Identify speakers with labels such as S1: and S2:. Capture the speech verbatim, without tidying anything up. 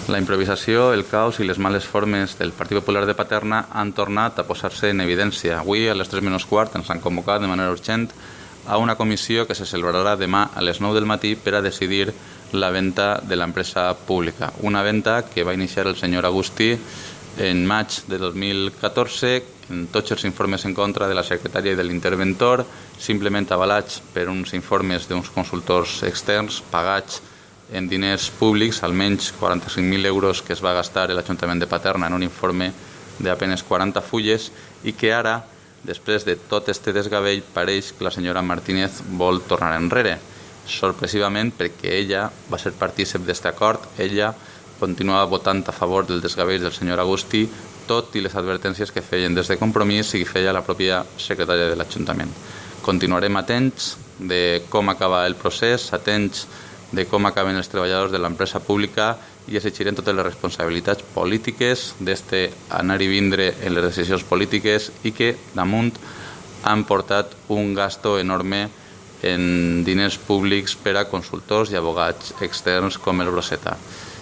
S1: La improvisació, el caos i les males formes del Partit Popular de Paterna han tornat a posar-se en evidència. Avui, a les tres menys quart, ens han convocat de manera urgent a una comissió que se celebrarà demà a les nou del matí per a decidir la venda de l'empresa pública. Una venda que va iniciar el senyor Agustí en maig de dos mil catorze, en tots els informes en contra de la secretària i de l'interventor, simplement avalats per uns informes d'uns consultors externs pagats en diners públics, almenys quaranta-cinc mil euros que es va gastar l'Ajuntament de Paterna en un informe d'apenas quaranta fulles i que ara, després de tot este desgavell, pareix que la senyora Martínez vol tornar enrere. Sorpresivament, perquè ella va ser partícip d'aquest acord, ella continuava votant a favor del desgavell del senyor Agustí, tot i les advertències que feien des de Compromís i que feia la pròpia secretària de l'Ajuntament. Continuarem atents de com acaba el procés, atents de com acaben els treballadors de l'empresa pública i exigirem totes les responsabilitats polítiques d'este anar i vindre en les decisions polítiques i que damunt han portat un gasto enorme en diners públics per a consultors i abogats externs com el Broseta.